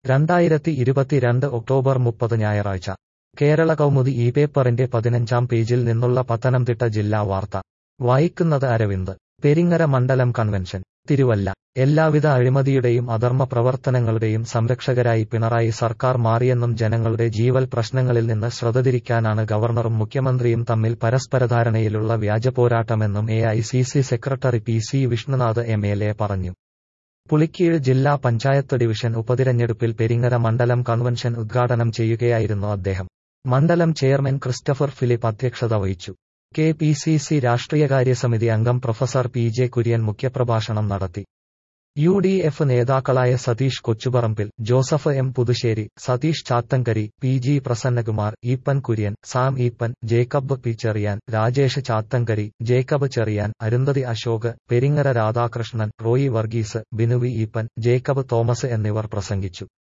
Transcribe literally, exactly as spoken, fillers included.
രണ്ടായിരത്തി ഇരുപത്തിരണ്ട് ഒക്ടോബർ മുപ്പത് ഞായറാഴ്ച കേരള കൗമുദി ഈ പേപ്പറിന്റെ പതിനഞ്ചാം പേജിൽ നിന്നുള്ള പത്തനംതിട്ട ജില്ലാ വാർത്ത വായിക്കുന്നത് അരവിന്ദ്. പെരിങ്ങര മണ്ഡലം കൺവെൻഷൻ തിരുവല്ല. എല്ലാവിധ അഴിമതിയുടെയും അധർമ്മ പ്രവർത്തനങ്ങളുടെയും സംരക്ഷകരായി പിണറായി സർക്കാർ മാറിയെന്നും ജനങ്ങളുടെ ജീവൽ പ്രശ്നങ്ങളിൽ നിന്ന് ശ്രദ്ധതിരിക്കാനാണ് ഗവർണറും മുഖ്യമന്ത്രിയും തമ്മിൽ പരസ്പരധാരണയിലുള്ള വ്യാജപോരാട്ടമെന്നും A I C C secretary P C Vishnunath M L A പറഞ്ഞു. പുളിക്കീഴ് ജില്ലാ പഞ്ചായത്ത് ഡിവിഷൻ ഉപതിരഞ്ഞെടുപ്പിൽ പെരിങ്ങര മണ്ഡലം കൺവെൻഷൻ ഉദ്ഘാടനം ചെയ്യുകയായിരുന്നു അദ്ദേഹം. മണ്ഡലം ചെയർമാൻ ക്രിസ്റ്റഫർ ഫിലിപ്പ് അധ്യക്ഷത വഹിച്ചു. കെ പി സി സി രാഷ്ട്രീയകാര്യസമിതി അംഗം പ്രൊഫസർ പി ജെ കുര്യൻ മുഖ്യപ്രഭാഷണം നടത്തി. യു ഡി എഫ് നേതാക്കളായ Satheesh Kochuparambil, Joseph M Puthussery, Satheesh Chathankary, P G Prasannakumar, Eapen Kurian, Sam Eapen, Jacob P Cherian, Rajesh Chathankary, Jacob Cherian, Arundhati Ashok, Peringara Radhakrishnan, Roy Varghese, Binu V Eapen, Jacob Thomas എന്നിവർ പ്രസംഗിച്ചു.